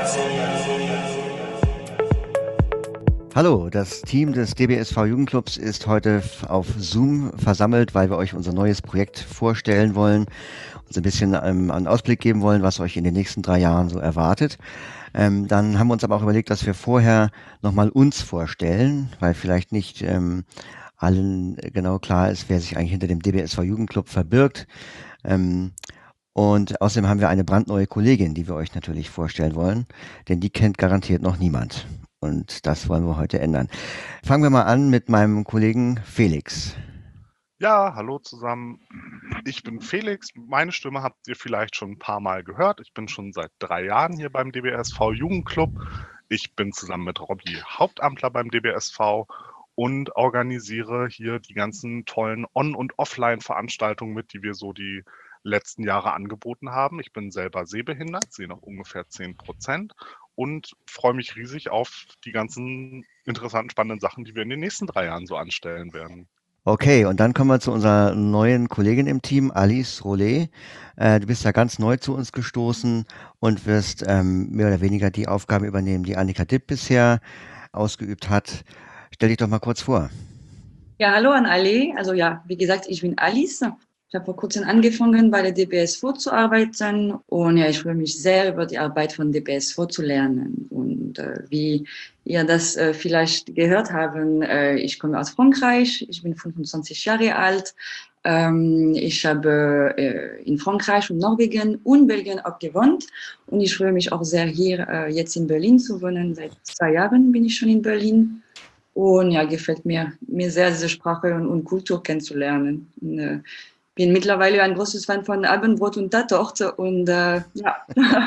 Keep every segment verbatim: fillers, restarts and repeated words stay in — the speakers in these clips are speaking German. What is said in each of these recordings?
Hallo, das Team des D B S V Jugendclubs ist heute f- auf Zoom versammelt, weil wir euch unser neues Projekt vorstellen wollen, uns ein bisschen ähm, einen Ausblick geben wollen, was euch in den nächsten drei Jahren so erwartet. Ähm, dann haben wir uns aber auch überlegt, dass wir vorher nochmal uns vorstellen, weil vielleicht nicht ähm, allen genau klar ist, wer sich eigentlich hinter dem D B S V Jugendclub verbirgt. Ähm, und außerdem haben wir eine brandneue Kollegin, die wir euch natürlich vorstellen wollen, denn die kennt garantiert noch niemand. Und das wollen wir heute ändern. Fangen wir mal an mit meinem Kollegen Felix. Ja, hallo zusammen. Ich bin Felix. Meine Stimme habt ihr vielleicht schon ein paar Mal gehört. Ich bin schon seit drei Jahren hier beim D B S V Jugendclub. Ich bin zusammen mit Robby Hauptamtler beim D B S V und organisiere hier die ganzen tollen On- und Offline-Veranstaltungen mit, die wir so die letzten Jahre angeboten haben. Ich bin selber sehbehindert, sehe noch ungefähr zehn Prozent und freue mich riesig auf die ganzen interessanten, spannenden Sachen, die wir in den nächsten drei Jahren so anstellen werden. Okay, und dann kommen wir zu unserer neuen Kollegin im Team, Alice Rollet. Äh, du bist ja ganz neu zu uns gestoßen und wirst ähm, mehr oder weniger die Aufgaben übernehmen, die Annika Dipp bisher ausgeübt hat. Stell dich doch mal kurz vor. Ja, hallo an alle. Also ja, wie gesagt, ich bin Alice. Ich habe vor kurzem angefangen, bei der D B S V zu arbeiten und ja, ich freue mich sehr, über die Arbeit von D B S V zu lernen. Und äh, wie ihr das äh, vielleicht gehört haben, äh, ich komme aus Frankreich, ich bin fünfundzwanzig Jahre alt. Ähm, ich habe äh, in Frankreich und Norwegen und Belgien auch gewohnt und ich freue mich auch sehr, hier äh, jetzt in Berlin zu wohnen. Seit zwei Jahren bin ich schon in Berlin. Und ja, gefällt mir, mir sehr, diese Sprache und, und Kultur kennenzulernen. Und, äh, bin mittlerweile ein großes Fan von Abendbrot und Tatort und äh, ja,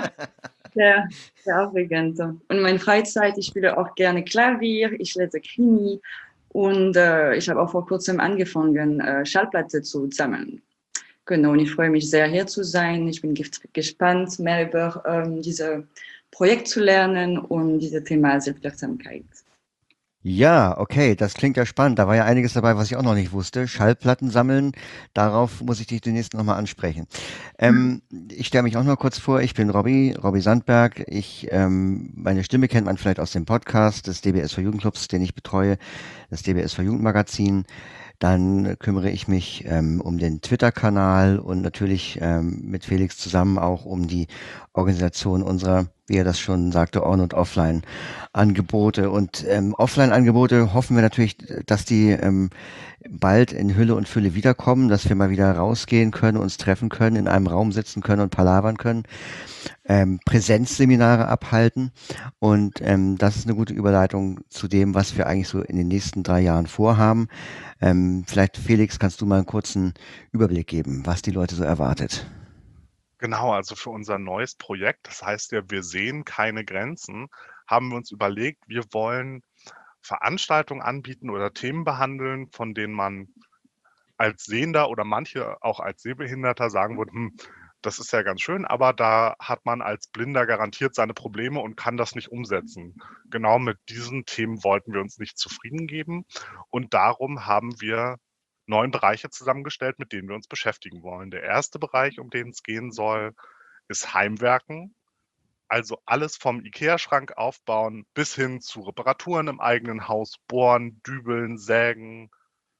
sehr, sehr aufregend. Und meine Freizeit, ich spiele auch gerne Klavier, ich lese Krimi und äh, ich habe auch vor kurzem angefangen, äh, Schallplatte zu sammeln. Genau, und ich freue mich sehr, hier zu sein. Ich bin gespannt, mehr über ähm, dieses Projekt zu lernen und dieses Thema Selbstwirksamkeit. Ja, okay, das klingt ja spannend. Da war ja einiges dabei, was ich auch noch nicht wusste. Schallplatten sammeln, darauf muss ich dich demnächst nochmal ansprechen. Ähm, ich stelle mich auch noch kurz vor. Ich bin Robby, Robby Sandberg. Ich, ähm, meine Stimme kennt man vielleicht aus dem Podcast des D B S V Jugendclubs, den ich betreue, das D B S V Jugendmagazin. Dann kümmere ich mich ähm, um den Twitter-Kanal und natürlich ähm, mit Felix zusammen auch um die Organisation unserer, wie er das schon sagte, On- und Offline-Angebote. Und ähm, Offline-Angebote hoffen wir natürlich, dass die ähm, bald in Hülle und Fülle wiederkommen, dass wir mal wieder rausgehen können, uns treffen können, in einem Raum sitzen können und palavern können, ähm, Präsenzseminare abhalten. Und ähm, das ist eine gute Überleitung zu dem, was wir eigentlich so in den nächsten drei Jahren vorhaben. Ähm, vielleicht, Felix, kannst du mal einen kurzen Überblick geben, was die Leute so erwartet. Genau, also für unser neues Projekt, das heißt ja, wir sehen keine Grenzen, haben wir uns überlegt, wir wollen Veranstaltungen anbieten oder Themen behandeln, von denen man als Sehender oder manche auch als Sehbehinderter sagen würden, hm, das ist ja ganz schön, aber da hat man als Blinder garantiert seine Probleme und kann das nicht umsetzen. Genau mit diesen Themen wollten wir uns nicht zufrieden geben und darum haben wir neun Bereiche zusammengestellt, mit denen wir uns beschäftigen wollen. Der erste Bereich, um den es gehen soll, ist Heimwerken. Also alles vom IKEA-Schrank aufbauen bis hin zu Reparaturen im eigenen Haus, bohren, dübeln, sägen,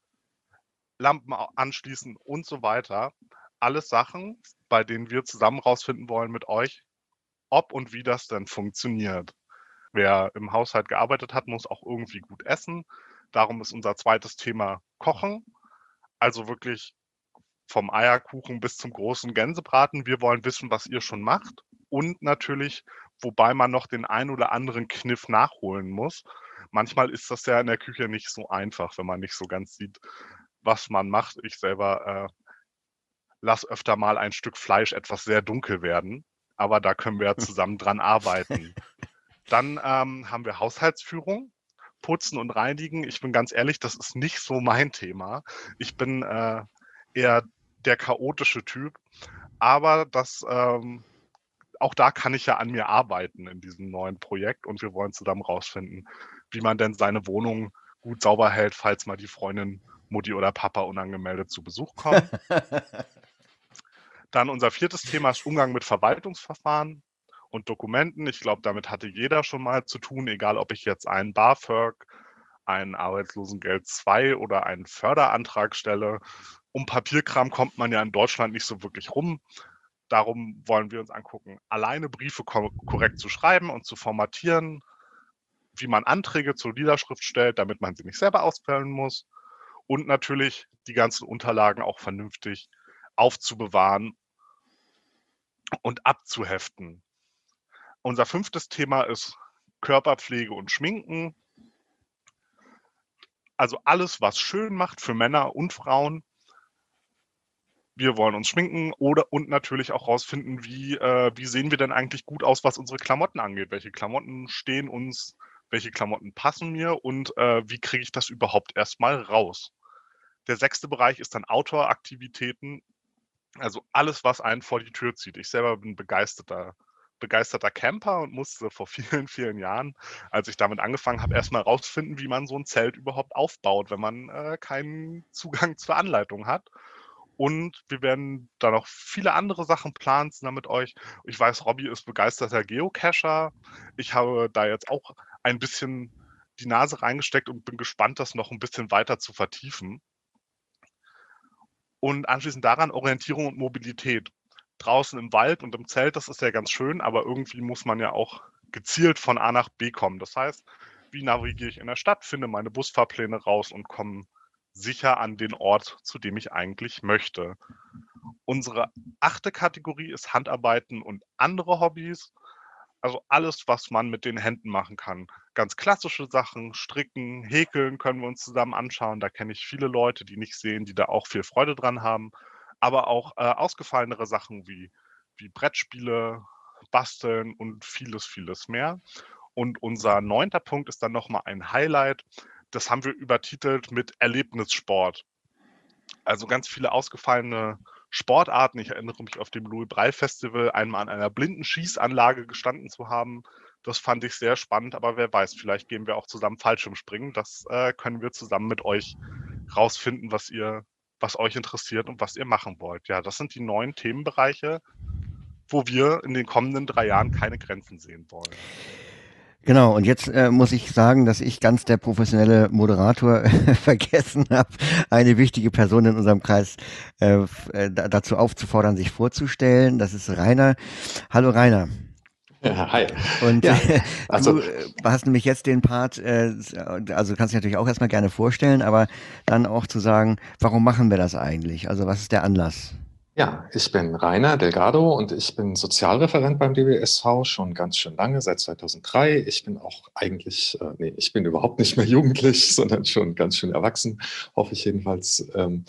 Lampen anschließen und so weiter. Alles Sachen, bei denen wir zusammen rausfinden wollen mit euch, ob und wie das denn funktioniert. Wer im Haushalt gearbeitet hat, muss auch irgendwie gut essen. Darum ist unser zweites Thema Kochen. Also wirklich vom Eierkuchen bis zum großen Gänsebraten. Wir wollen wissen, was ihr schon macht. Und natürlich, wobei man noch den ein oder anderen Kniff nachholen muss. Manchmal ist das ja in der Küche nicht so einfach, wenn man nicht so ganz sieht, was man macht. Ich selber äh, lasse öfter mal ein Stück Fleisch etwas sehr dunkel werden, aber da können wir ja zusammen dran arbeiten. Dann ähm, haben wir Haushaltsführung, Putzen und Reinigen. Ich bin ganz ehrlich, das ist nicht so mein Thema. Ich bin äh, eher der chaotische Typ, aber das ähm, auch da kann ich ja an mir arbeiten in diesem neuen Projekt und wir wollen zusammen rausfinden, wie man denn seine Wohnung gut sauber hält, falls mal die Freundin, Mutti oder Papa unangemeldet zu Besuch kommen. Dann unser viertes Thema ist Umgang mit Verwaltungsverfahren und Dokumenten. Ich glaube, damit hatte jeder schon mal zu tun, egal ob ich jetzt einen BAföG, ein Arbeitslosengeld zwei oder einen Förderantrag stelle. Um Papierkram kommt man ja in Deutschland nicht so wirklich rum. Darum wollen wir uns angucken, alleine Briefe ko korrekt zu schreiben und zu formatieren, wie man Anträge zur Niederschrift stellt, damit man sie nicht selber ausfüllen muss und natürlich die ganzen Unterlagen auch vernünftig aufzubewahren und abzuheften. Unser fünftes Thema ist Körperpflege und Schminken. Also alles, was schön macht für Männer und Frauen. Wir wollen uns schminken oder und natürlich auch rausfinden, wie, äh, wie sehen wir denn eigentlich gut aus, was unsere Klamotten angeht. Welche Klamotten stehen uns, welche Klamotten passen mir und äh, wie kriege ich das überhaupt erstmal raus. Der sechste Bereich ist dann Outdoor-Aktivitäten, also alles, was einen vor die Tür zieht. Ich selber bin begeisterter, begeisterter Camper und musste vor vielen, vielen Jahren, als ich damit angefangen habe, erstmal rausfinden, wie man so ein Zelt überhaupt aufbaut, wenn man äh, keinen Zugang zur Anleitung hat. Und wir werden da noch viele andere Sachen planen zusammen mit euch. Ich weiß, Robby ist begeisterter Geocacher. Ich habe da jetzt auch ein bisschen die Nase reingesteckt und bin gespannt, das noch ein bisschen weiter zu vertiefen. Und anschließend daran Orientierung und Mobilität. Draußen im Wald und im Zelt, das ist ja ganz schön, aber irgendwie muss man ja auch gezielt von A nach B kommen. Das heißt, wie navigiere ich in der Stadt, finde meine Busfahrpläne raus und komme sicher an den Ort, zu dem ich eigentlich möchte. Unsere achte Kategorie ist Handarbeiten und andere Hobbys. Also alles, was man mit den Händen machen kann. Ganz klassische Sachen, Stricken, Häkeln können wir uns zusammen anschauen. Da kenne ich viele Leute, die nicht sehen, die da auch viel Freude dran haben. Aber auch äh, ausgefallenere Sachen wie, wie Brettspiele, Basteln und vieles, vieles mehr. Und unser neunter Punkt ist dann nochmal ein Highlight. Das haben wir übertitelt mit Erlebnissport. Also ganz viele ausgefallene Sportarten. Ich erinnere mich auf dem Louis Braille Festival einmal an einer blinden Schießanlage gestanden zu haben. Das fand ich sehr spannend, aber wer weiß, vielleicht gehen wir auch zusammen Fallschirmspringen. Das äh, können wir zusammen mit euch rausfinden, was ihr, was euch interessiert und was ihr machen wollt. Ja, das sind die neun Themenbereiche, wo wir in den kommenden drei Jahren keine Grenzen sehen wollen. Genau, und jetzt äh, muss ich sagen, dass ich ganz der professionelle Moderator vergessen habe, eine wichtige Person in unserem Kreis äh, f- äh, da- dazu aufzufordern, sich vorzustellen. Das ist Rainer. Hallo Rainer. Ja, hi. Und Ja, äh, also du äh, hast nämlich jetzt den Part, äh, also kannst dich natürlich auch erstmal gerne vorstellen, aber dann auch zu sagen, warum machen wir das eigentlich? Also was ist der Anlass? ja, ich bin Rainer Delgado und ich bin Sozialreferent beim D B S V schon ganz schön lange, seit zweitausenddrei. Ich bin auch eigentlich, äh, nee, ich bin überhaupt nicht mehr jugendlich, sondern schon ganz schön erwachsen, hoffe ich jedenfalls. Ähm,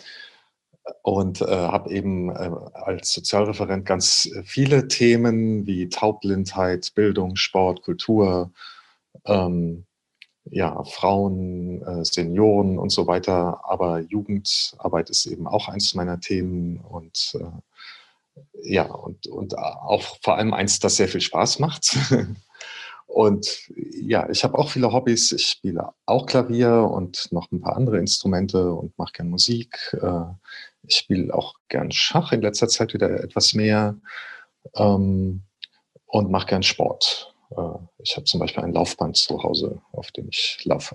und äh, habe eben äh, als Sozialreferent ganz viele Themen wie Taubblindheit, Bildung, Sport, Kultur, ähm, ja, Frauen, äh, Senioren und so weiter. Aber Jugendarbeit ist eben auch eins meiner Themen und äh, ja, und, und auch vor allem eins, das sehr viel Spaß macht. Und ja, ich habe auch viele Hobbys. Ich spiele auch Klavier und noch ein paar andere Instrumente und mache gern Musik. Äh, ich spiele auch gern Schach, in letzter Zeit wieder etwas mehr, ähm, und mache gern Sport. Äh, ich habe zum Beispiel ein Laufband zu Hause, auf dem ich laufe.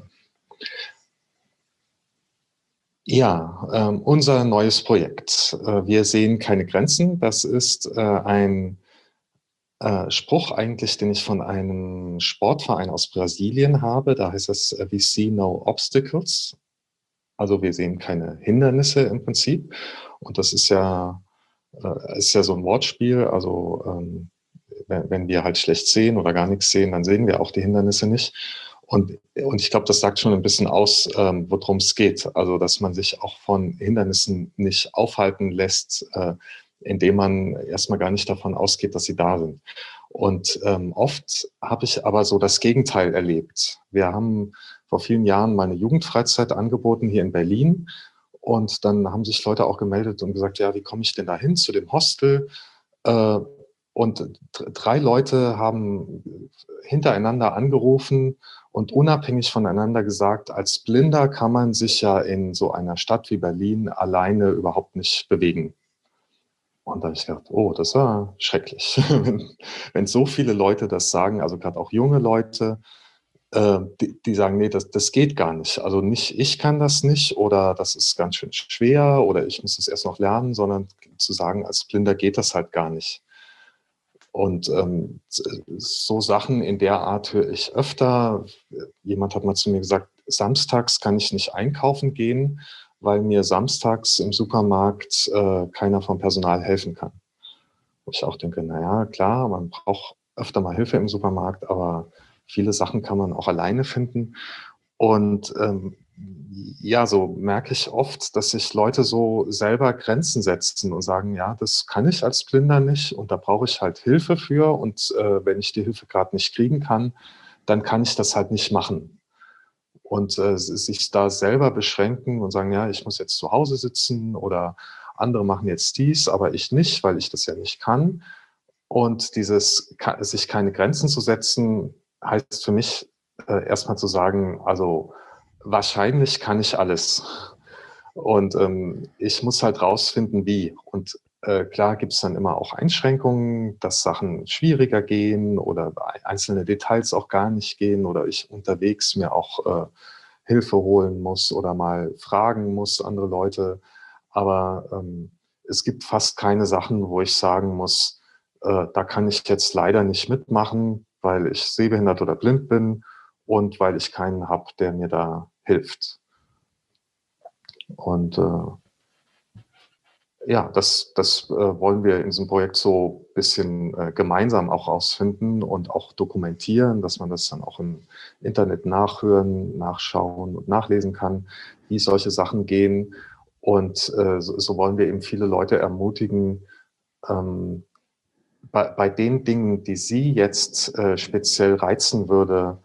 Ja, ähm, unser neues Projekt. Äh, wir sehen keine Grenzen. Das ist äh, ein äh, Spruch eigentlich, den ich von einem Sportverein aus Brasilien habe. Da heißt es, äh, we see no obstacles. Also wir sehen keine Hindernisse im Prinzip. Und das ist ja, äh, ist ja so ein Wortspiel. Also ähm, wenn, wenn wir halt schlecht sehen oder gar nichts sehen, dann sehen wir auch die Hindernisse nicht. Und, und ich glaube, das sagt schon ein bisschen aus, ähm, worum es geht. Also, dass man sich auch von Hindernissen nicht aufhalten lässt, äh, indem man erstmal gar nicht davon ausgeht, dass sie da sind. Und ähm, oft habe ich aber so das Gegenteil erlebt. Wir haben vor vielen Jahren mal eine Jugendfreizeit angeboten hier in Berlin. Und dann haben sich Leute auch gemeldet und gesagt, ja, wie komme ich denn da hin zu dem Hostel? Äh, und drei Leute haben hintereinander angerufen und unabhängig voneinander gesagt, als Blinder kann man sich ja in so einer Stadt wie Berlin alleine überhaupt nicht bewegen. Und da habe ich gedacht, oh, das war schrecklich. wenn, wenn so viele Leute das sagen, also gerade auch junge Leute, äh, die, die sagen, nee, das, das geht gar nicht. Also nicht, ich kann das nicht oder das ist ganz schön schwer oder ich muss das erst noch lernen, sondern zu sagen, als Blinder geht das halt gar nicht. Und ähm, so Sachen in der Art höre ich öfter. Jemand hat mal zu mir gesagt, samstags kann ich nicht einkaufen gehen, weil mir samstags im Supermarkt äh, keiner vom Personal helfen kann. Wo ich auch denke, naja, klar, man braucht öfter mal Hilfe im Supermarkt, aber viele Sachen kann man auch alleine finden. Und ähm, ja, so merke ich oft, dass sich Leute so selber Grenzen setzen und sagen, ja, das kann ich als Blinder nicht und da brauche ich halt Hilfe für. Und äh, wenn ich die Hilfe gerade nicht kriegen kann, dann kann ich das halt nicht machen. Und äh, sich da selber beschränken und sagen, ja, ich muss jetzt zu Hause sitzen oder andere machen jetzt dies, aber ich nicht, weil ich das ja nicht kann. Und dieses sich keine Grenzen zu setzen, heißt für mich äh, erstmal zu sagen, also wahrscheinlich kann ich alles. Und ähm, ich muss halt rausfinden, wie. Und äh, klar gibt es dann immer auch Einschränkungen, dass Sachen schwieriger gehen oder einzelne Details auch gar nicht gehen oder ich unterwegs mir auch äh, Hilfe holen muss oder mal fragen muss, andere Leute. Aber ähm, es gibt fast keine Sachen, wo ich sagen muss, äh, da kann ich jetzt leider nicht mitmachen, weil ich sehbehindert oder blind bin und weil ich keinen habe, der mir da hilft. Und äh, ja, das, das äh, wollen wir in diesem Projekt so ein bisschen äh, gemeinsam auch rausfinden und auch dokumentieren, dass man das dann auch im Internet nachhören, nachschauen und nachlesen kann, wie solche Sachen gehen. Und äh, so, so wollen wir eben viele Leute ermutigen, ähm, bei, bei den Dingen, die sie jetzt äh, speziell reizen würde,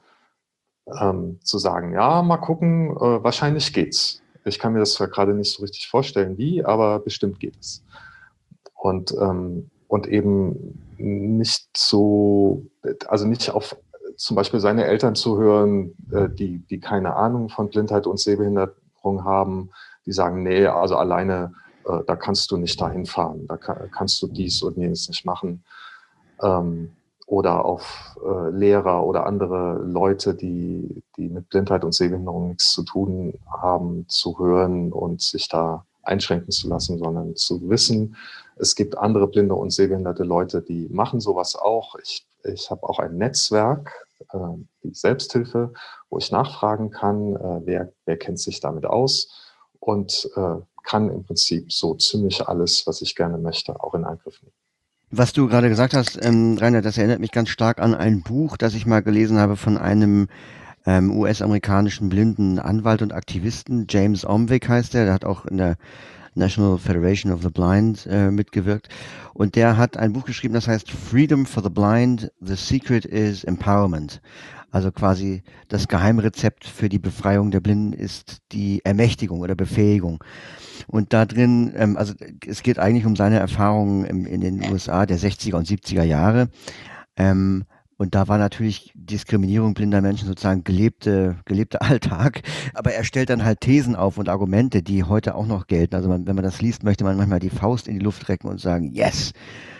ähm, zu sagen, ja, mal gucken, äh, wahrscheinlich geht's. Ich kann mir das zwar gerade nicht so richtig vorstellen, wie, aber bestimmt geht es. Und, ähm, und eben nicht so, also nicht auf zum Beispiel seine Eltern zu hören, äh, die, die keine Ahnung von Blindheit und Sehbehinderung haben, die sagen, nee, also alleine, äh, da kannst du nicht dahin fahren, da kann, kannst du dies und jenes nicht machen. Ähm, oder auf äh, Lehrer oder andere Leute, die, die mit Blindheit und Sehbehinderung nichts zu tun haben, zu hören und sich da einschränken zu lassen, sondern zu wissen, es gibt andere blinde und sehbehinderte Leute, die machen sowas auch. Ich, ich habe auch ein Netzwerk, äh, die Selbsthilfe, wo ich nachfragen kann, äh, wer, wer kennt sich damit aus und äh, kann im Prinzip so ziemlich alles, was ich gerne möchte, auch in Angriff nehmen. Was du gerade gesagt hast, ähm, Rainer, das erinnert mich ganz stark an ein Buch, das ich mal gelesen habe von einem ähm, U S-amerikanischen blinden Anwalt und Aktivisten. James Omwick heißt er, der hat auch in der National Federation of the Blind äh, mitgewirkt. Und der hat ein Buch geschrieben, das heißt Freedom for the Blind, The Secret is Empowerment. Also quasi das Geheimrezept für die Befreiung der Blinden ist die Ermächtigung oder Befähigung. Und da drin, ähm, also es geht eigentlich um seine Erfahrungen im, in den U S A der sechziger und siebziger Jahre. Ähm, und da war natürlich Diskriminierung blinder Menschen sozusagen gelebte, gelebter Alltag. Aber er stellt dann halt Thesen auf und Argumente, die heute auch noch gelten. Also man, wenn man das liest, möchte man manchmal die Faust in die Luft recken und sagen, yes.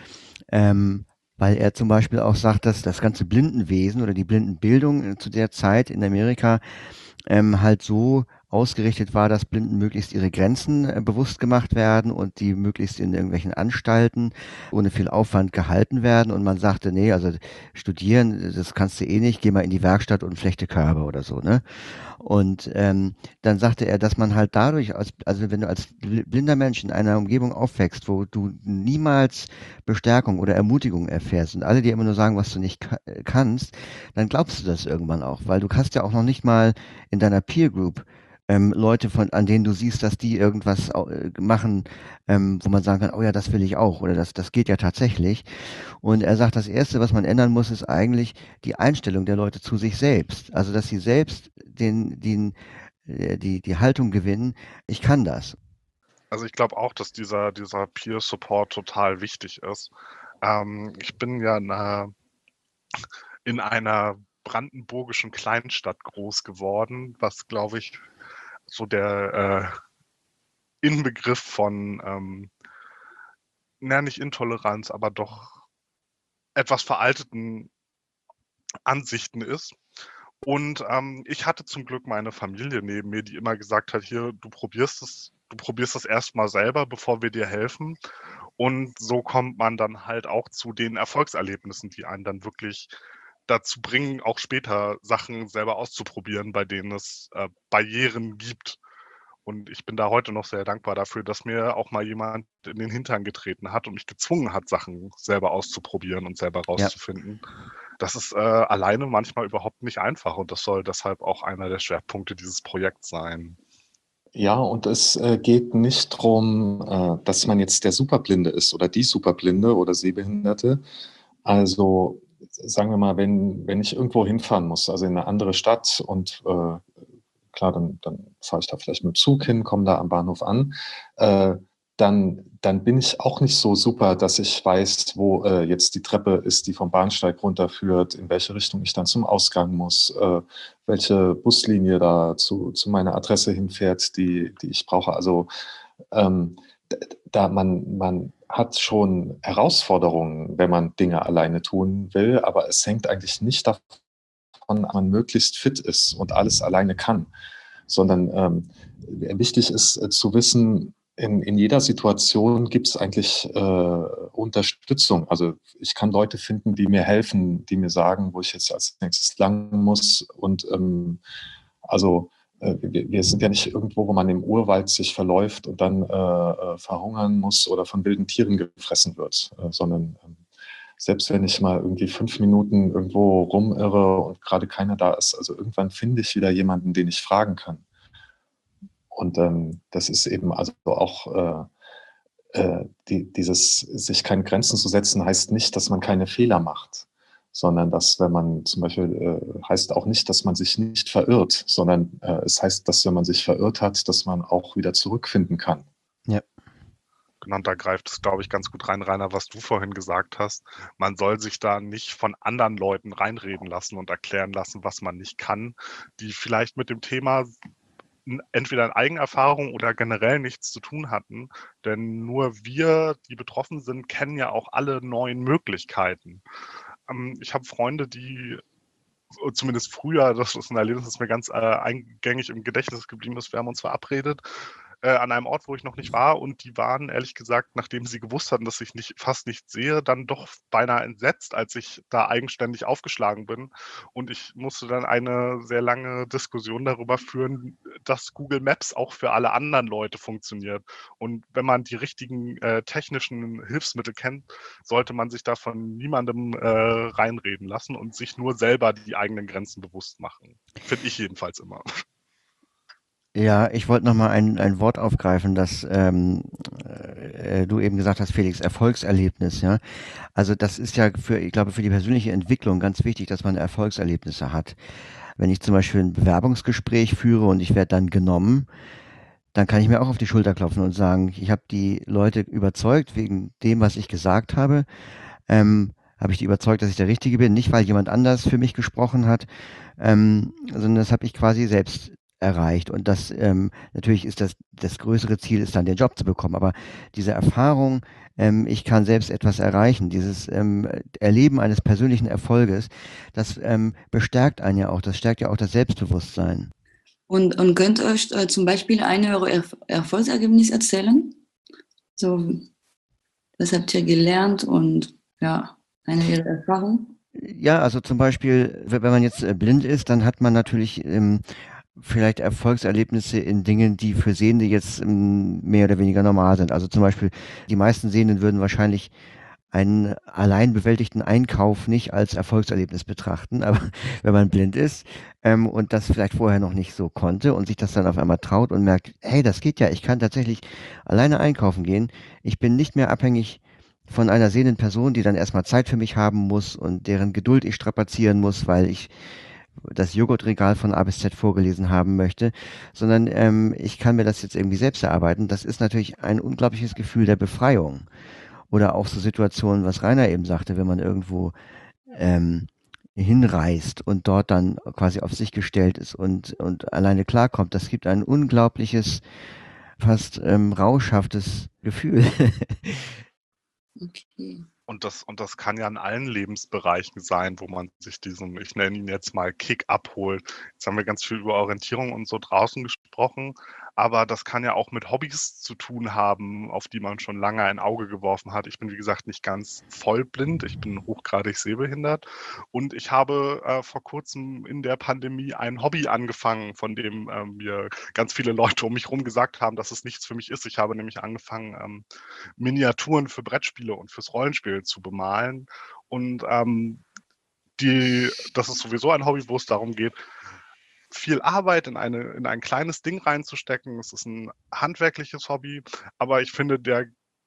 Ähm, weil er zum Beispiel auch sagt, dass das ganze Blindenwesen oder die Blindenbildung zu der Zeit in Amerika ähm, halt so ausgerichtet war, dass Blinden möglichst ihre Grenzen äh, bewusst gemacht werden und die möglichst in irgendwelchen Anstalten ohne viel Aufwand gehalten werden. Und man sagte, nee, also studieren, das kannst du eh nicht, geh mal in die Werkstatt und flechte Körbe oder so, ne? Und ähm, dann sagte er, dass man halt dadurch, als, also wenn du als blinder Mensch in einer Umgebung aufwächst, wo du niemals Bestärkung oder Ermutigung erfährst und alle dir immer nur sagen, was du nicht ka kannst, dann glaubst du das irgendwann auch, weil du hast ja auch noch nicht mal in deiner Peer Group ähm, Leute, von, an denen du siehst, dass die irgendwas äh, machen, ähm, wo man sagen kann, oh ja, das will ich auch oder das, das geht ja tatsächlich. Und er sagt, das Erste, was man ändern muss, ist eigentlich die Einstellung der Leute zu sich selbst. Also, dass sie selbst den, den, äh, die, die Haltung gewinnen, ich kann das. Also ich glaube auch, dass dieser, dieser Peer-Support total wichtig ist. Ähm, ich bin ja in einer, in einer brandenburgischen Kleinstadt groß geworden, was, glaube ich, so der äh, Inbegriff von ähm, na, nicht Intoleranz, aber doch etwas veralteten Ansichten ist. Und ähm, ich hatte zum Glück meine Familie neben mir, die immer gesagt hat, hier, du probierst es, du probierst es erstmal selber, bevor wir dir helfen. Und so kommt man dann halt auch zu den Erfolgserlebnissen, die einen dann wirklich dazu bringen, auch später Sachen selber auszuprobieren, bei denen es äh, Barrieren gibt. Und ich bin da heute noch sehr dankbar dafür, dass mir auch mal jemand in den Hintern getreten hat und mich gezwungen hat, Sachen selber auszuprobieren und selber Ja. rauszufinden. Das ist äh, alleine manchmal überhaupt nicht einfach und das soll deshalb auch einer der Schwerpunkte dieses Projekts sein. Ja, und es äh, geht nicht darum, äh, dass man jetzt der Superblinde ist oder die Superblinde oder Sehbehinderte. Also sagen wir mal, wenn, wenn ich irgendwo hinfahren muss, also in eine andere Stadt und äh, klar, dann, dann fahre ich da vielleicht mit dem Zug hin, komme da am Bahnhof an, äh, dann, dann bin ich auch nicht so super, dass ich weiß, wo äh, jetzt die Treppe ist, die vom Bahnsteig runterführt, in welche Richtung ich dann zum Ausgang muss, äh, welche Buslinie da zu, zu meiner Adresse hinfährt, die, die ich brauche. Also ähm, da man, man hat schon Herausforderungen, wenn man Dinge alleine tun will, aber es hängt eigentlich nicht davon, dass man möglichst fit ist und alles alleine kann, sondern ähm, wichtig ist äh, zu wissen, in, in jeder Situation gibt es eigentlich äh, Unterstützung. Also ich kann Leute finden, die mir helfen, die mir sagen, wo ich jetzt als nächstes lang muss. Und ähm, also äh, wir, wir sind ja nicht irgendwo, wo man im Urwald sich verläuft und dann äh, äh, verhungern muss oder von wilden Tieren gefressen wird, äh, sondern ähm, selbst wenn ich mal irgendwie fünf Minuten irgendwo rumirre und gerade keiner da ist, also irgendwann finde ich wieder jemanden, den ich fragen kann. Und ähm, das ist eben also auch äh, äh, die, dieses sich keine Grenzen zu setzen, heißt nicht, dass man keine Fehler macht, sondern dass, wenn man zum Beispiel, äh, heißt auch nicht, dass man sich nicht verirrt, sondern äh, es heißt, dass wenn man sich verirrt hat, dass man auch wieder zurückfinden kann. Ja. Genau, und da greift es, glaube ich, ganz gut rein, Rainer, was du vorhin gesagt hast. Man soll sich da nicht von anderen Leuten reinreden lassen und erklären lassen, was man nicht kann, die vielleicht mit dem Thema entweder in Eigenerfahrung oder generell nichts zu tun hatten. Denn nur wir, die betroffen sind, kennen ja auch alle neuen Möglichkeiten. Ähm, ich habe Freunde, die zumindest früher, das ist ein Erlebnis, das mir ganz äh, eingängig im Gedächtnis geblieben ist, wir haben uns verabredet äh, an einem Ort, wo ich noch nicht war, und die waren, ehrlich gesagt, nachdem sie gewusst hatten, dass ich nicht, fast nichts sehe, dann doch beinahe entsetzt, als ich da eigenständig aufgeschlagen bin. Und ich musste dann eine sehr lange Diskussion darüber führen, dass Google Maps auch für alle anderen Leute funktioniert. Und wenn man die richtigen äh, technischen Hilfsmittel kennt, sollte man sich da von niemandem äh, reinreden lassen und sich nur selber die eigenen Grenzen bewusst machen. Finde ich jedenfalls immer. Ja, ich wollte noch mal ein, ein Wort aufgreifen, das ähm, äh, du eben gesagt hast, Felix, Erfolgserlebnis, ja. Also das ist ja für, ich glaube, für die persönliche Entwicklung ganz wichtig, dass man Erfolgserlebnisse hat. Wenn ich zum Beispiel ein Bewerbungsgespräch führe und ich werde dann genommen, dann kann ich mir auch auf die Schulter klopfen und sagen, ich habe die Leute überzeugt wegen dem, was ich gesagt habe. Ähm, habe ich die überzeugt, dass ich der Richtige bin, nicht weil jemand anders für mich gesprochen hat, ähm, sondern das habe ich quasi selbst erreicht. Und das ähm, natürlich ist das das größere Ziel, ist dann den Job zu bekommen. Aber diese Erfahrung, ähm, ich kann selbst etwas erreichen, dieses ähm, Erleben eines persönlichen Erfolges, das ähm, bestärkt einen ja auch, das stärkt ja auch das Selbstbewusstsein. Und, und könnt ihr euch äh, zum Beispiel ein eure Erf Erfolgsergebnis erzählen? So, was habt ihr gelernt und ja, eine ihrer Erfahrung? Ja, also zum Beispiel, wenn man jetzt äh, blind ist, dann hat man natürlich ähm, vielleicht Erfolgserlebnisse in Dingen, die für Sehende jetzt ähm, mehr oder weniger normal sind. Also zum Beispiel, die meisten Sehenden würden wahrscheinlich einen allein bewältigten Einkauf nicht als Erfolgserlebnis betrachten, aber wenn man blind ist ähm, und das vielleicht vorher noch nicht so konnte und sich das dann auf einmal traut und merkt, hey, das geht ja, ich kann tatsächlich alleine einkaufen gehen, ich bin nicht mehr abhängig von einer sehenden Person, die dann erstmal Zeit für mich haben muss und deren Geduld ich strapazieren muss, weil ich das Joghurtregal von A bis Z vorgelesen haben möchte, sondern ähm, ich kann mir das jetzt irgendwie selbst erarbeiten. Das ist natürlich ein unglaubliches Gefühl der Befreiung. Oder auch so Situationen, was Rainer eben sagte, wenn man irgendwo ähm, hinreist und dort dann quasi auf sich gestellt ist und, und alleine klarkommt. Das gibt ein unglaubliches, fast ähm, rauschhaftes Gefühl. Okay. Und das, und das kann ja in allen Lebensbereichen sein, wo man sich diesen, ich nenne ihn jetzt mal Kick abholt. Jetzt haben wir ganz viel über Orientierung und so draußen gesprochen, aber das kann ja auch mit Hobbys zu tun haben, auf die man schon lange ein Auge geworfen hat. Ich bin, wie gesagt, nicht ganz vollblind, ich bin hochgradig sehbehindert und ich habe äh, vor kurzem in der Pandemie ein Hobby angefangen, von dem äh, mir ganz viele Leute um mich herum gesagt haben, dass es nichts für mich ist. Ich habe nämlich angefangen, ähm, Miniaturen für Brettspiele und fürs Rollenspiel zu bemalen. Und ähm, die, das ist sowieso ein Hobby, wo es darum geht, viel Arbeit in, eine, in ein kleines Ding reinzustecken. Es ist ein handwerkliches Hobby, aber ich finde, der,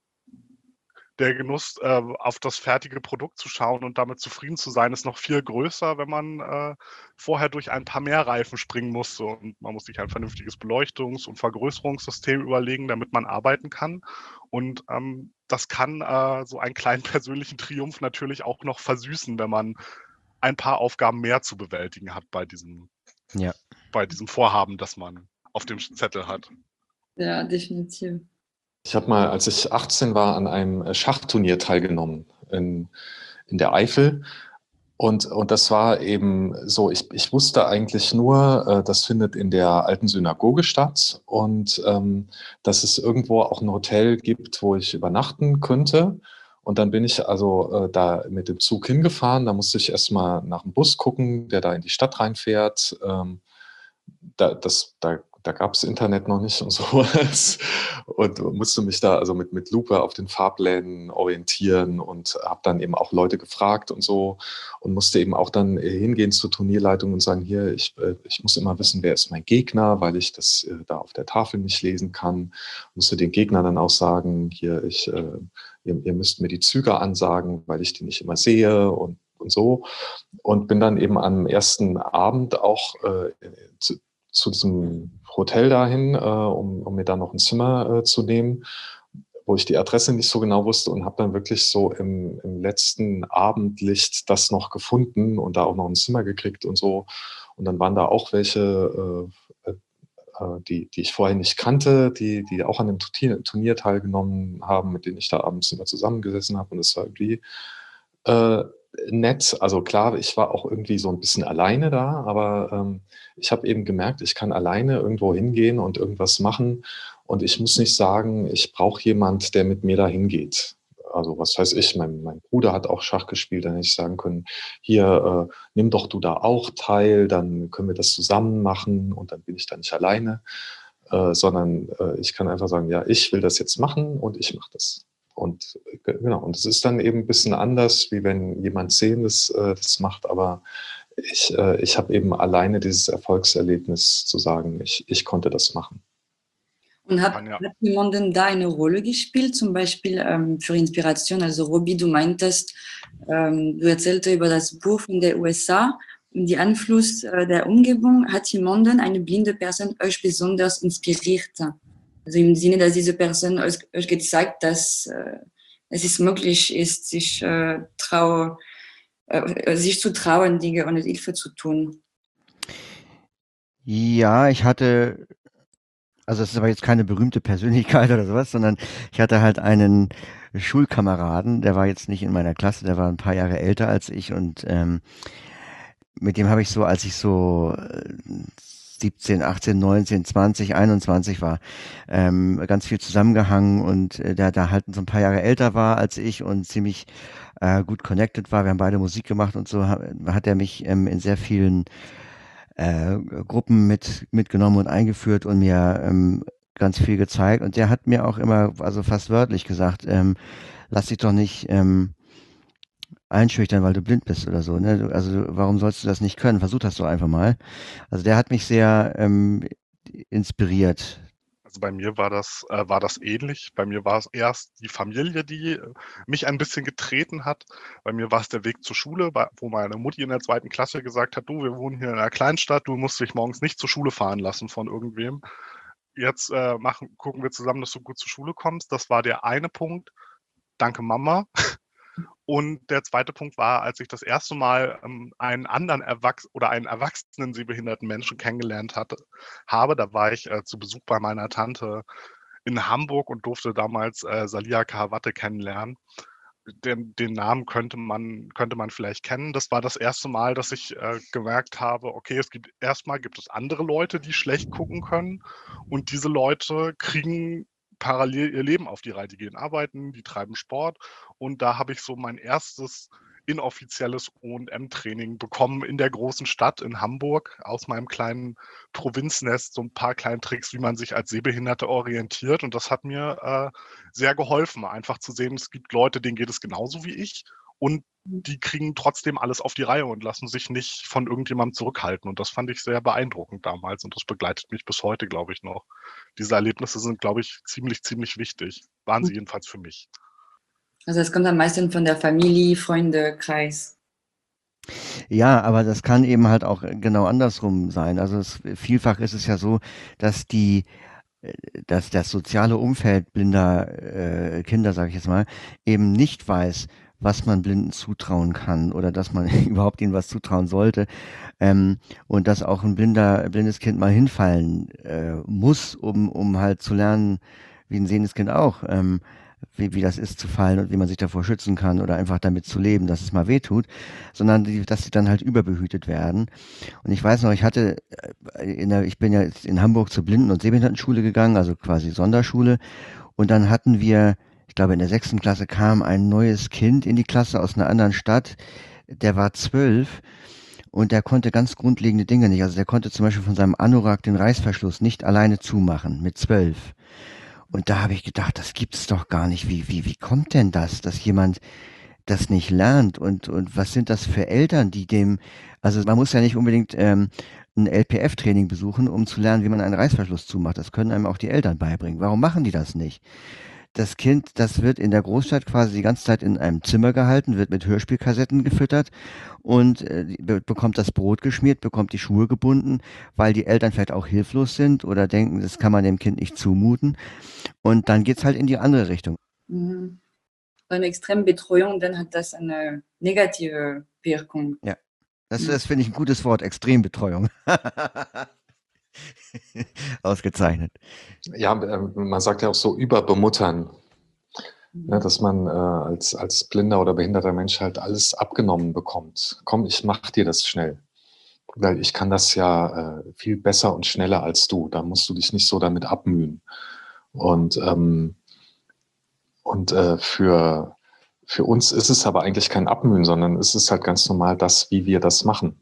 der Genuss, äh, auf das fertige Produkt zu schauen und damit zufrieden zu sein, ist noch viel größer, wenn man äh, vorher durch ein paar mehr Reifen springen muss. Und man muss sich ein vernünftiges Beleuchtungs- und Vergrößerungssystem überlegen, damit man arbeiten kann. Und ähm, das kann äh, so einen kleinen persönlichen Triumph natürlich auch noch versüßen, wenn man ein paar Aufgaben mehr zu bewältigen hat bei diesem, Ja. bei diesem Vorhaben, das man auf dem Zettel hat. Ja, definitiv. Ich habe mal, als ich achtzehn war, an einem Schachturnier teilgenommen in, in der Eifel. Und, und das war eben so, ich, ich wusste eigentlich nur, äh, das findet in der alten Synagoge statt und ähm, dass es irgendwo auch ein Hotel gibt, wo ich übernachten könnte. Und dann bin ich also äh, da mit dem Zug hingefahren. Da musste ich erstmal nach dem Bus gucken, der da in die Stadt reinfährt. Ähm, da, das, da, da gab es Internet noch nicht und sowas. Und musste mich da also mit, mit Lupe auf den Fahrplänen orientieren und habe dann eben auch Leute gefragt und so und musste eben auch dann hingehen zur Turnierleitung und sagen, hier, ich, ich muss immer wissen, wer ist mein Gegner, weil ich das da auf der Tafel nicht lesen kann. Musste den Gegner dann auch sagen, hier, ich, ihr, ihr müsst mir die Züge ansagen, weil ich die nicht immer sehe und, und so. Und bin dann eben am ersten Abend auch äh, zu, zu diesem Hotel dahin, äh, um, um mir da noch ein Zimmer äh, zu nehmen, wo ich die Adresse nicht so genau wusste und habe dann wirklich so im, im letzten Abendlicht das noch gefunden und da auch noch ein Zimmer gekriegt und so. Und dann waren da auch welche, äh, äh, die, die ich vorher nicht kannte, die, die auch an dem Turnier, Turnier teilgenommen haben, mit denen ich da abends immer zusammengesessen habe. Und es war irgendwie äh, nett. Also klar, ich war auch irgendwie so ein bisschen alleine da, aber ähm, ich habe eben gemerkt, ich kann alleine irgendwo hingehen und irgendwas machen und ich muss nicht sagen, ich brauche jemand, der mit mir da hingeht. Also was weiß ich, mein, mein Bruder hat auch Schach gespielt, dann hätte ich sagen können, hier, äh, nimm doch du da auch teil, dann können wir das zusammen machen und dann bin ich da nicht alleine, äh, sondern äh, ich kann einfach sagen, ja, ich will das jetzt machen und ich mache das. Und genau, und es ist dann eben ein bisschen anders, wie wenn jemand Sehendes äh, das macht, aber ich, äh, ich habe eben alleine dieses Erfolgserlebnis zu sagen, ich, ich konnte das machen. Und hat, Kann ja. hat jemanden da eine Rolle gespielt, zum Beispiel ähm, für Inspiration? Also Robi, du meintest, ähm, du erzählte über das Buch in der U S A und die Einfluss äh, der Umgebung. Hat jemanden, eine blinde Person, euch besonders inspiriert? Also im Sinne, dass diese Person euch, euch gezeigt, dass äh, es ist möglich ist, sich, äh, trau, äh, sich zu trauen, Dinge ohne Hilfe zu tun. Ja, ich hatte, also es ist aber jetzt keine berühmte Persönlichkeit oder sowas, sondern ich hatte halt einen Schulkameraden, der war jetzt nicht in meiner Klasse, der war ein paar Jahre älter als ich und ähm, mit dem habe ich so, als ich so äh, siebzehn, achtzehn, neunzehn, zwanzig, einundzwanzig war, ähm, ganz viel zusammengehangen und äh, der da halt so ein paar Jahre älter war als ich und ziemlich äh, gut connected war. Wir haben beide Musik gemacht und so ha- hat er mich ähm, in sehr vielen äh, Gruppen mit, mitgenommen und eingeführt und mir ähm, ganz viel gezeigt. Und der hat mir auch immer, also fast wörtlich gesagt, ähm, lass dich doch nicht ähm, einschüchtern, weil du blind bist oder so. Ne? Du- Also du- warum sollst du das nicht können? Versuch das doch einfach mal. Also der hat mich sehr ähm, inspiriert. Also bei mir war das, äh, war das ähnlich. Bei mir war es erst die Familie, die äh, mich ein bisschen getreten hat. Bei mir war es der Weg zur Schule, bei- wo meine Mutti in der zweiten Klasse gesagt hat, du, wir wohnen hier in einer Kleinstadt, du musst dich morgens nicht zur Schule fahren lassen von irgendwem. Jetzt äh, machen, gucken wir zusammen, dass du gut zur Schule kommst. Das war der eine Punkt. Danke, Mama. Und der zweite Punkt war, als ich das erste Mal ähm, einen anderen Erwachs oder einen erwachsenen sehbehinderten Menschen kennengelernt hatte, habe, da war ich äh, zu Besuch bei meiner Tante in Hamburg und durfte damals äh, Salia Karawatte kennenlernen. den, den Namen könnte man, könnte man vielleicht kennen. Das war das erste Mal, dass ich äh, gemerkt habe, okay, es gibt erstmal gibt es andere Leute, die schlecht gucken können und diese Leute kriegen parallel ihr Leben auf die Reihe. Die gehen arbeiten, die treiben Sport und da habe ich so mein erstes inoffizielles O und M-Training bekommen in der großen Stadt in Hamburg aus meinem kleinen Provinznest, so ein paar kleine Tricks, wie man sich als Sehbehinderter orientiert und das hat mir äh, sehr geholfen, einfach zu sehen, es gibt Leute, denen geht es genauso wie ich und die kriegen trotzdem alles auf die Reihe und lassen sich nicht von irgendjemandem zurückhalten und das fand ich sehr beeindruckend damals und das begleitet mich bis heute, glaube ich, noch. Diese Erlebnisse sind, glaube ich, ziemlich, ziemlich wichtig. Waren sie jedenfalls für mich. Also es kommt am meisten von der Familie, Freunde, Kreis. Ja, aber das kann eben halt auch genau andersrum sein. Also es, vielfach ist es ja so, dass die, äh, dass das soziale Umfeld blinder äh, Kinder, sage ich jetzt mal, eben nicht weiß, was man Blinden zutrauen kann oder dass man überhaupt ihnen was zutrauen sollte. Ähm, und dass auch ein blinder, blindes Kind mal hinfallen äh, muss, um, um halt zu lernen, wie ein sehendes Kind auch, ähm, wie, wie das ist zu fallen und wie man sich davor schützen kann oder einfach damit zu leben, dass es mal wehtut, sondern die, dass sie dann halt überbehütet werden. Und ich weiß noch, ich hatte, äh, in der, ich bin ja jetzt in Hamburg zur Blinden- und Sehbehindertenschule gegangen, also quasi Sonderschule. Und dann hatten wir, ich glaube, in der sechsten Klasse kam ein neues Kind in die Klasse aus einer anderen Stadt. Der war zwölf und der konnte ganz grundlegende Dinge nicht. Also der konnte zum Beispiel von seinem Anorak den Reißverschluss nicht alleine zumachen, mit zwölf. Und da habe ich gedacht, das gibt's doch gar nicht. Wie, wie, wie kommt denn das, dass jemand das nicht lernt? Und, und was sind das für Eltern, die dem, also man muss ja nicht unbedingt ähm, ein L P F-Training besuchen, um zu lernen, wie man einen Reißverschluss zumacht. Das können einem auch die Eltern beibringen. Warum machen die das nicht? Das Kind, das wird in der Großstadt quasi die ganze Zeit in einem Zimmer gehalten, wird mit Hörspielkassetten gefüttert und äh, be bekommt das Brot geschmiert, bekommt die Schuhe gebunden, weil die Eltern vielleicht auch hilflos sind oder denken, das kann man dem Kind nicht zumuten. Und dann geht's halt in die andere Richtung. Mhm. Eine Extrembetreuung, dann hat das eine negative Wirkung. Ja, das, Mhm. das finde ich ein gutes Wort, Extrembetreuung. Ausgezeichnet. Ja, ähm, man sagt ja auch so überbemuttern, ne, Mhm. dass man äh, als, als blinder oder behinderter Mensch halt alles abgenommen bekommt. Komm, ich mach dir das schnell. Weil ich kann das ja äh, viel besser und schneller als du. Da musst du dich nicht so damit abmühen. Und, ähm, und äh, für, für uns ist es aber eigentlich kein Abmühen, sondern es ist halt ganz normal das, wie wir das machen.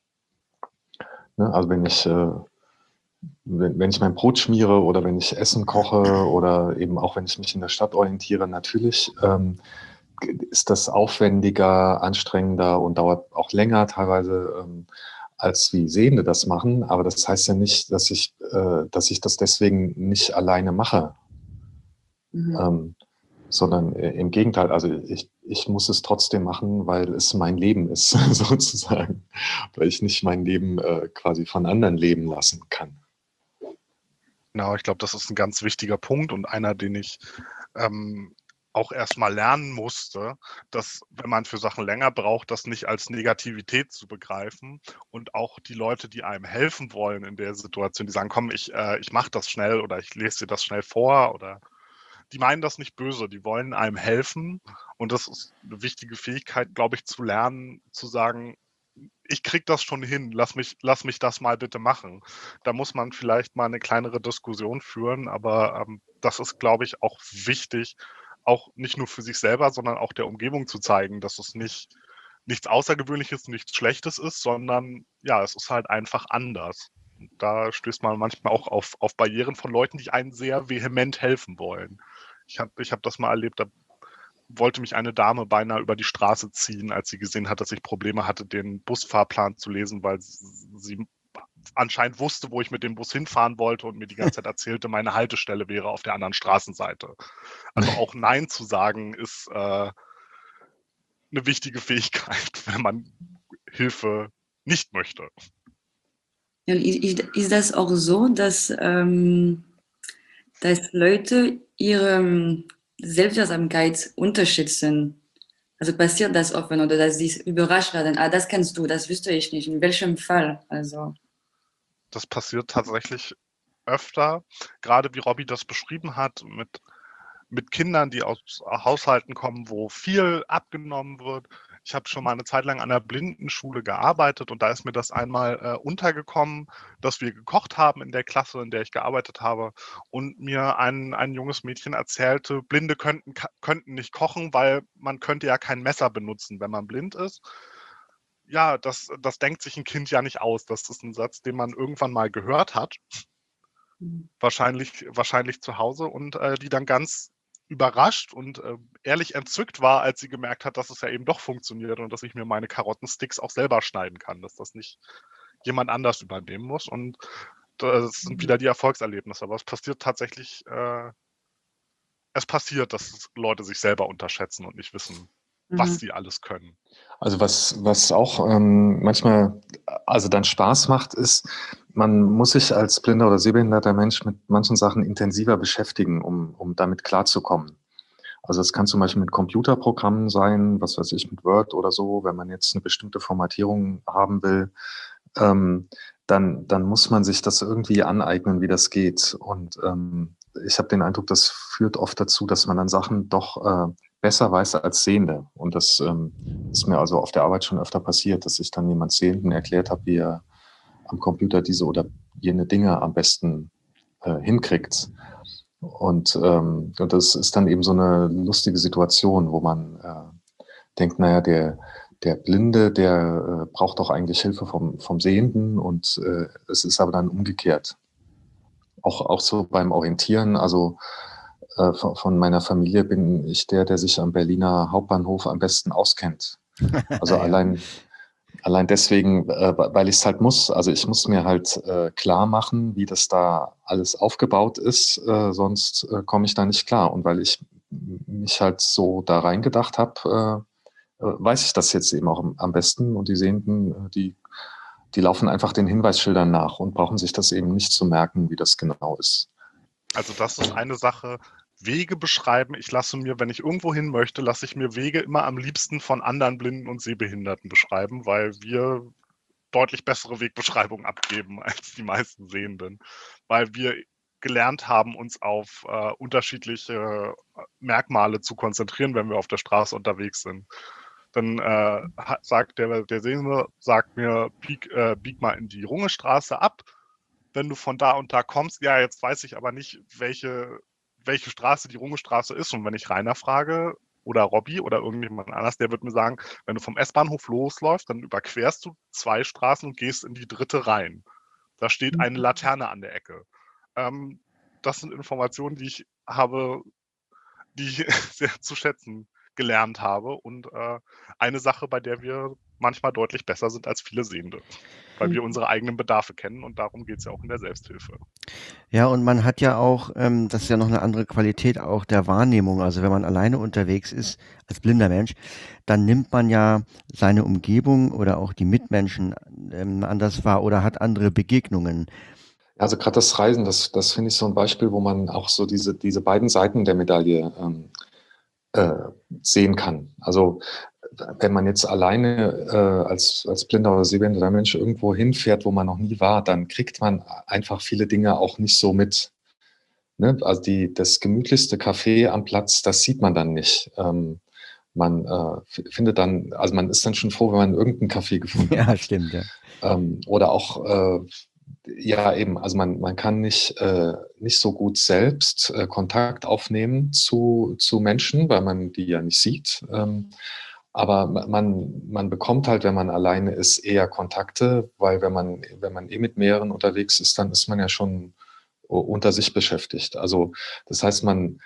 Ne? Also wenn ich, äh, wenn, wenn ich mein Brot schmiere oder wenn ich Essen koche oder eben auch wenn ich mich in der Stadt orientiere, natürlich ähm, ist das aufwendiger, anstrengender und dauert auch länger teilweise, ähm, als wie Sehende das machen. Aber das heißt ja nicht, dass ich, äh, dass ich das deswegen nicht alleine mache. Mhm. Ähm, sondern äh, im Gegenteil, also ich, ich muss es trotzdem machen, weil es mein Leben ist, sozusagen. Weil ich nicht mein Leben äh, quasi von anderen leben lassen kann. Genau, ich glaube, das ist ein ganz wichtiger Punkt und einer, den ich ähm, auch erst mal lernen musste, dass, wenn man für Sachen länger braucht, das nicht als Negativität zu begreifen und auch die Leute, die einem helfen wollen in der Situation, die sagen: „Komm, ich äh, ich mache das schnell oder ich lese dir das schnell vor“, oder die meinen das nicht böse, die wollen einem helfen und das ist eine wichtige Fähigkeit, glaube ich, zu lernen, zu sagen: „Ich kriege das schon hin, lass mich lass mich das mal bitte machen.“ Da muss man vielleicht mal eine kleinere Diskussion führen, aber, ähm, das ist, glaube ich, auch wichtig, auch nicht nur für sich selber, sondern auch der Umgebung zu zeigen, dass es nicht nichts Außergewöhnliches, nichts Schlechtes ist, sondern ja, es ist halt einfach anders. Da stößt man manchmal auch auf auf Barrieren von Leuten, die einen sehr vehement helfen wollen. Ich habe ich habe das mal erlebt, da wollte mich eine Dame beinahe über die Straße ziehen, als sie gesehen hat, dass ich Probleme hatte, den Busfahrplan zu lesen, weil sie anscheinend wusste, wo ich mit dem Bus hinfahren wollte und mir die ganze Zeit erzählte, meine Haltestelle wäre auf der anderen Straßenseite. Also auch Nein zu sagen ist äh, eine wichtige Fähigkeit, wenn man Hilfe nicht möchte. Ja, ist, ist das auch so, dass, ähm, dass Leute ihre Selbstwirksamkeit unterschätzen? Also passiert das oft, oder dass sie überrascht werden? Ah, das kennst du, das wüsste ich nicht. In welchem Fall? Also. Das passiert tatsächlich öfter, gerade wie Robby das beschrieben hat, mit mit Kindern, die aus Haushalten kommen, wo viel abgenommen wird. Ich habe schon mal eine Zeit lang an einer Blindenschule gearbeitet und da ist mir das einmal äh, untergekommen, dass wir gekocht haben in der Klasse, in der ich gearbeitet habe und mir ein, ein junges Mädchen erzählte, Blinde könnten, könnten nicht kochen, weil man könnte ja kein Messer benutzen, wenn man blind ist. Ja, das, das denkt sich ein Kind ja nicht aus. Das ist ein Satz, den man irgendwann mal gehört hat, Mhm. wahrscheinlich, wahrscheinlich zu Hause und äh, die dann ganz überrascht und äh, ehrlich entzückt war, als sie gemerkt hat, dass es ja eben doch funktioniert und dass ich mir meine Karottensticks auch selber schneiden kann, dass das nicht jemand anders übernehmen muss. Und das sind wieder die Erfolgserlebnisse. Aber es passiert tatsächlich, äh, es passiert, dass Leute sich selber unterschätzen und nicht wissen, was Mhm. sie alles können. Also was, was auch ähm, manchmal also dann Spaß macht, ist, man muss sich als blinder oder sehbehinderter Mensch mit manchen Sachen intensiver beschäftigen, um, um damit klarzukommen. Also es kann zum Beispiel mit Computerprogrammen sein, was weiß ich, mit Word oder so, wenn man jetzt eine bestimmte Formatierung haben will, ähm, dann, dann muss man sich das irgendwie aneignen, wie das geht. Und ähm, ich habe den Eindruck, das führt oft dazu, dass man dann Sachen doch äh, besser weiß als Sehende. Und das ähm, ist mir also auf der Arbeit schon öfter passiert, dass ich dann jemand Sehenden erklärt habe, wie er am Computer diese oder jene Dinge am besten äh, hinkriegt. Und, ähm, und das ist dann eben so eine lustige Situation, wo man äh, denkt, naja, der, der Blinde, der äh, braucht doch eigentlich Hilfe vom, vom Sehenden und äh, es ist aber dann umgekehrt. Auch, auch so beim Orientieren, also äh, von, von meiner Familie bin ich der, der sich am Berliner Hauptbahnhof am besten auskennt. Also Ja. allein, allein deswegen, äh, weil ich es halt muss. Also ich muss mir halt äh, klar machen, wie das da alles aufgebaut ist, äh, sonst äh, komme ich da nicht klar. Und weil ich mich halt so da reingedacht habe, äh, äh, weiß ich das jetzt eben auch am, am besten. Und die Sehenden, äh, die, die laufen einfach den Hinweisschildern nach und brauchen sich das eben nicht zu merken, wie das genau ist. Also das ist eine Sache, Wege beschreiben. Ich lasse mir, wenn ich irgendwo hin möchte, lasse ich mir Wege immer am liebsten von anderen Blinden und Sehbehinderten beschreiben, weil wir deutlich bessere Wegbeschreibungen abgeben als die meisten Sehenden, weil wir gelernt haben, uns auf äh, unterschiedliche Merkmale zu konzentrieren, wenn wir auf der Straße unterwegs sind. Dann äh, sagt der, der Sehende, sagt mir, bieg, äh, bieg mal in die Rungestraße ab. Wenn du von da und da kommst, ja, jetzt weiß ich aber nicht, welche, welche Straße die Rungestraße ist. Und wenn ich Rainer frage oder Robby oder irgendjemand anders, der wird mir sagen, wenn du vom S-Bahnhof losläufst, dann überquerst du zwei Straßen und gehst in die dritte rein. Da steht eine Laterne an der Ecke. Ähm, das sind Informationen, die ich habe, die ich sehr zu schätzen gelernt habe und äh, eine Sache, bei der wir manchmal deutlich besser sind als viele Sehende, weil wir unsere eigenen Bedarfe kennen und darum geht es ja auch in der Selbsthilfe. Ja, und man hat ja auch, ähm, das ist ja noch eine andere Qualität auch der Wahrnehmung. Also wenn man alleine unterwegs ist, als blinder Mensch, dann nimmt man ja seine Umgebung oder auch die Mitmenschen ähm, anders wahr oder hat andere Begegnungen. Also gerade das Reisen, das, das finde ich so ein Beispiel, wo man auch so diese, diese beiden Seiten der Medaille ähm, äh, sehen kann. Also wenn man jetzt alleine äh, als, als blinder oder sehbehinderter Mensch irgendwo hinfährt, wo man noch nie war, dann kriegt man einfach viele Dinge auch nicht so mit. Ne? Also die, das gemütlichste Café am Platz, das sieht man dann nicht. Ähm, man äh, findet dann, also man ist dann schon froh, wenn man irgendein Café gefunden Ja, hat. stimmt, ja. Ähm, oder auch, äh, ja eben, also man, man kann nicht, äh, nicht so gut selbst äh, Kontakt aufnehmen zu, zu Menschen, weil man die ja nicht sieht. Ähm, aber man, man bekommt halt, wenn man alleine ist, eher Kontakte, weil wenn man, wenn man eh mit mehreren unterwegs ist, dann ist man ja schon unter sich beschäftigt. Also das heißt, man,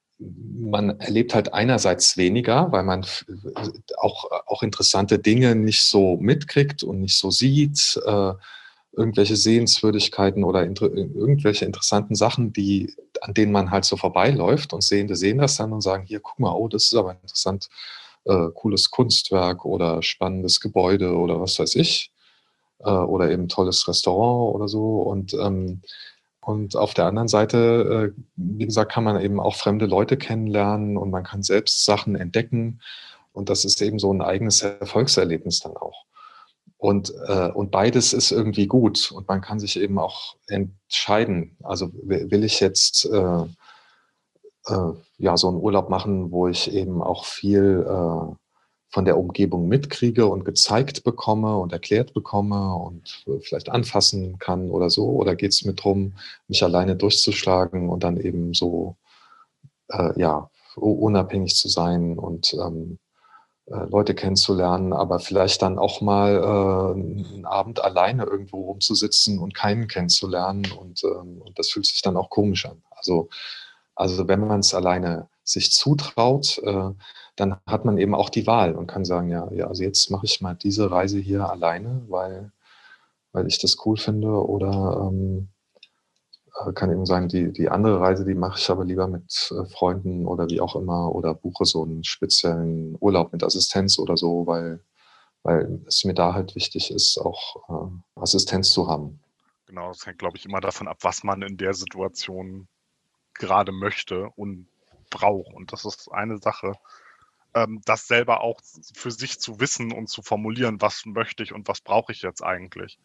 man erlebt halt einerseits weniger, weil man auch, auch interessante Dinge nicht so mitkriegt und nicht so sieht, äh, irgendwelche Sehenswürdigkeiten oder inter, irgendwelche interessanten Sachen, die, an denen man halt so vorbeiläuft und Sehende sehen das dann und sagen, hier, guck mal, oh, das ist aber interessant, äh, cooles Kunstwerk oder spannendes Gebäude oder was weiß ich, äh, oder eben tolles Restaurant oder so und ähm, und auf der anderen Seite, äh, wie gesagt, kann man eben auch fremde Leute kennenlernen und man kann selbst Sachen entdecken. Und das ist eben so ein eigenes Erfolgserlebnis dann auch. Und, äh, und beides ist irgendwie gut. Und man kann sich eben auch entscheiden. Also will ich jetzt äh, äh, ja, so einen Urlaub machen, wo ich eben auch viel äh, von der Umgebung mitkriege und gezeigt bekomme und erklärt bekomme und äh, vielleicht anfassen kann oder so? Oder geht es mir darum, mich alleine durchzuschlagen und dann eben so äh, ja, unabhängig zu sein und ähm, äh, Leute kennenzulernen, aber vielleicht dann auch mal äh, einen Abend alleine irgendwo rumzusitzen und keinen kennenzulernen und, ähm, und das fühlt sich dann auch komisch an. Also, also wenn man es alleine sich zutraut, äh, dann hat man eben auch die Wahl und kann sagen, ja, ja, also jetzt mache ich mal diese Reise hier alleine, weil, weil ich das cool finde oder ähm, äh, kann eben sagen, die, die andere Reise, die mache ich aber lieber mit äh, Freunden oder wie auch immer oder buche so einen speziellen Urlaub mit Assistenz oder so, weil, weil es mir da halt wichtig ist, auch äh, Assistenz zu haben. Genau, das hängt, glaube ich, immer davon ab, was man in der Situation gerade möchte und braucht. Und das ist eine Sache, ähm, das selber auch für sich zu wissen und zu formulieren, was möchte ich und was brauche ich jetzt eigentlich.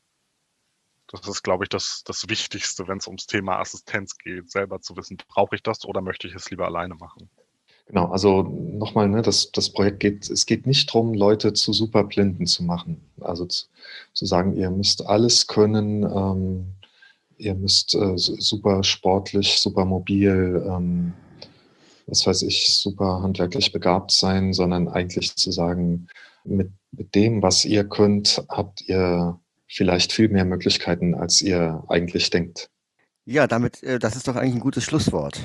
Das ist, glaube ich, das, das Wichtigste, wenn es ums Thema Assistenz geht, selber zu wissen, brauche ich das oder möchte ich es lieber alleine machen. Genau, also nochmal, ne, das, das Projekt geht, es geht nicht darum, Leute zu Superblinden zu machen. Also zu, zu sagen, ihr müsst alles können, ähm, ihr müsst äh, super sportlich, super mobil, ähm, was weiß ich, super handwerklich begabt sein, sondern eigentlich zu sagen, mit, mit dem, was ihr könnt, habt ihr vielleicht viel mehr Möglichkeiten, als ihr eigentlich denkt. Ja, damit, äh, das ist doch eigentlich ein gutes Schlusswort.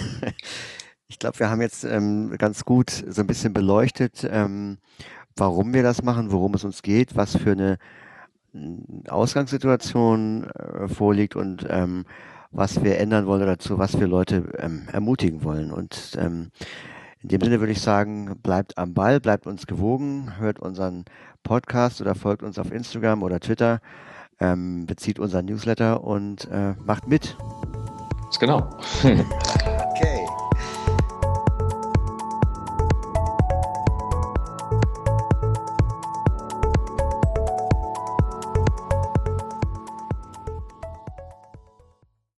Ich glaube, wir haben jetzt ähm, ganz gut so ein bisschen beleuchtet, ähm, warum wir das machen, worum es uns geht, was für eine mm, Ausgangssituation äh, vorliegt und ähm, was wir ändern wollen oder zu was wir Leute ähm, ermutigen wollen. Und ähm, in dem Sinne würde ich sagen, bleibt am Ball, bleibt uns gewogen, hört unseren Podcast oder folgt uns auf Instagram oder Twitter, ähm, bezieht unseren Newsletter und äh, macht mit. Genau.